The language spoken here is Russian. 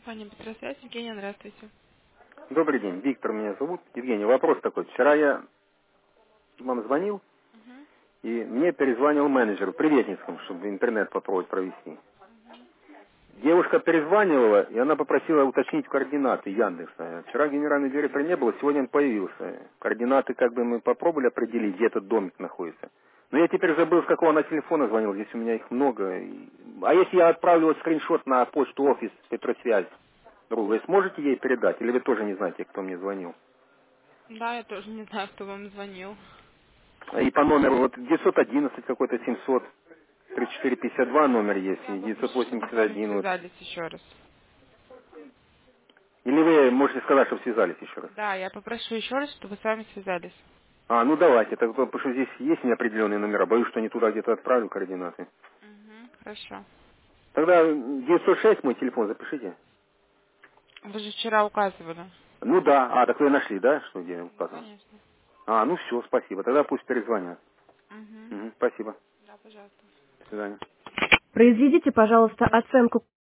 Компания «Петросвязь». Евгения, здравствуйте. Добрый день, Виктор меня зовут. Евгений, вопрос такой. Вчера я вам звонил, Мгм. и мне перезвонил менеджер в Приветницком, чтобы интернет попробовать провести. Девушка перезванивала, и она попросила уточнить координаты Яндекса. Вчера генеральный директор не было, сегодня он появился. Координаты как бы мы попробовали определить, где этот домик находится. Но я теперь забыл, с какого она телефона звонил, здесь у меня их много. А если я отправлю вот скриншот на почту офис Петросвязь, другу, вы сможете ей передать? Или вы тоже не знаете, кто мне звонил? Да, я тоже не знаю, кто вам звонил. И по номеру вот 911 какой-то 700, 3452 номер есть, Я и попрошу, чтобы с вами 981 вот. связались еще раз. Или вы можете сказать, чтобы связались еще раз? Да, я попрошу еще раз, чтобы с вами связались. А, ну давайте, так, потому что здесь есть неопределенные номера, боюсь, что не туда где-то отправлю координаты. Угу, хорошо. Тогда 906 мой телефон запишите. Вы же вчера указывали. Ну да, так вы нашли, да, что где Ну, указано? конечно. Ну все, спасибо, тогда пусть перезвонят. Угу. Мгм, спасибо, Да, пожалуйста. до свидания. Произведите, пожалуйста, оценку